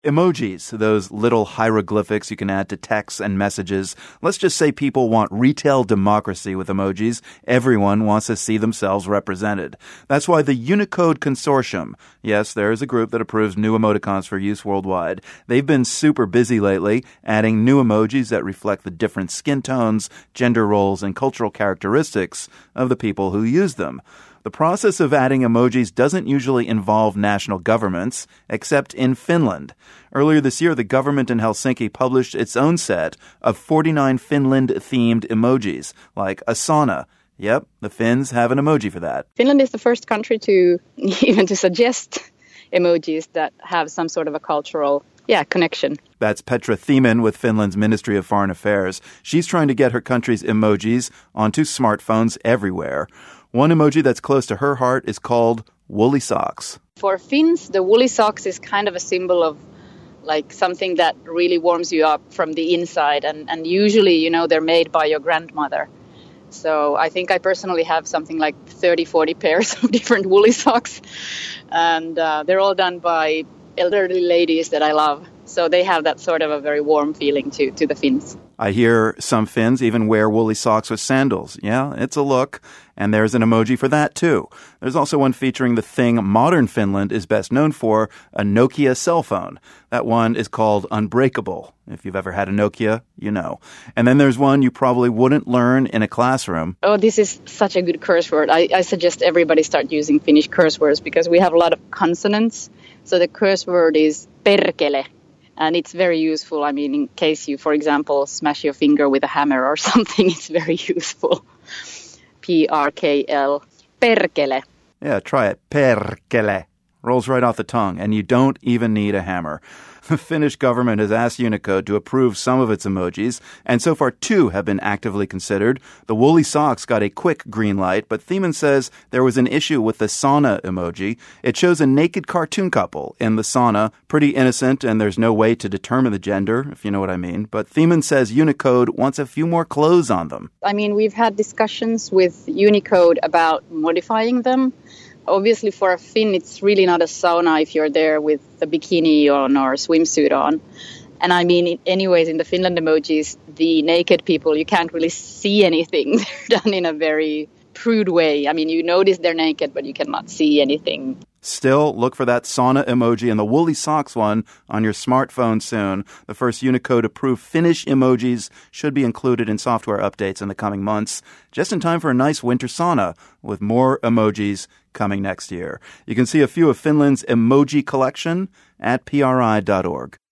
Emojis, those little hieroglyphics you can add to texts and messages. Let's just say people want retail democracy with emojis. Everyone wants to see themselves represented. That's why the Unicode Consortium, yes, there is a group that approves new emoticons for use worldwide. They've been super busy lately, adding new emojis that reflect the different skin tones, gender roles, and cultural characteristics of the people who use them. The process of adding emojis doesn't usually involve national governments, except in Finland. Earlier this year, the government in Helsinki published its own set of 49 Finland-themed emojis, like a sauna. Yep, the Finns have an emoji for that. Finland is the first country to even to suggest emojis that have some sort of a cultural connection. That's Petra Thiemann with Finland's Ministry of Foreign Affairs. She's trying to get her country's emojis onto smartphones everywhere. One emoji that's close to her heart is called woolly socks. For Finns, the woolly socks is kind of a symbol of like something that really warms you up from the inside. And usually, they're made by your grandmother. So I think I personally have something like 30, 40 pairs of different woolly socks. And they're all done by elderly ladies that I love. So they have that sort of a very warm feeling to the Finns. I hear some Finns even wear woolly socks with sandals. Yeah, it's a look. And there's an emoji for that, too. There's also one featuring the thing modern Finland is best known for, a Nokia cell phone. That one is called Unbreakable. If you've ever had a Nokia, you know. And then there's one you probably wouldn't learn in a classroom. Oh, this is such a good curse word. I suggest everybody start using Finnish curse words because we have a lot of consonants. So the curse word is perkele. And it's very useful. I mean, in case you, for example, smash your finger with a hammer or something, it's very useful. P-R-K-L. Perkele. Yeah, try it. Perkele. Rolls right off the tongue, and you don't even need a hammer. The Finnish government has asked Unicode to approve some of its emojis, and so far 2 have been actively considered. The woolly socks got a quick green light, but Thiemann says there was an issue with the sauna emoji. It shows a naked cartoon couple in the sauna, pretty innocent, and there's no way to determine the gender, if you know what I mean. But Thiemann says Unicode wants a few more clothes on them. I mean, we've had discussions with Unicode about modifying them. Obviously, for a Finn, it's really not a sauna if you're there with a bikini on or a swimsuit on. And I mean, anyways, in the Finland emojis, the naked people, you can't really see anything. They're done in a very prude way. I mean, you notice they're naked, but you cannot see anything. Still, look for that sauna emoji and the woolly socks one on your smartphone soon. The first Unicode-approved Finnish emojis should be included in software updates in the coming months, just in time for a nice winter sauna with more emojis coming next year. You can see a few of Finland's emoji collection at PRI.org.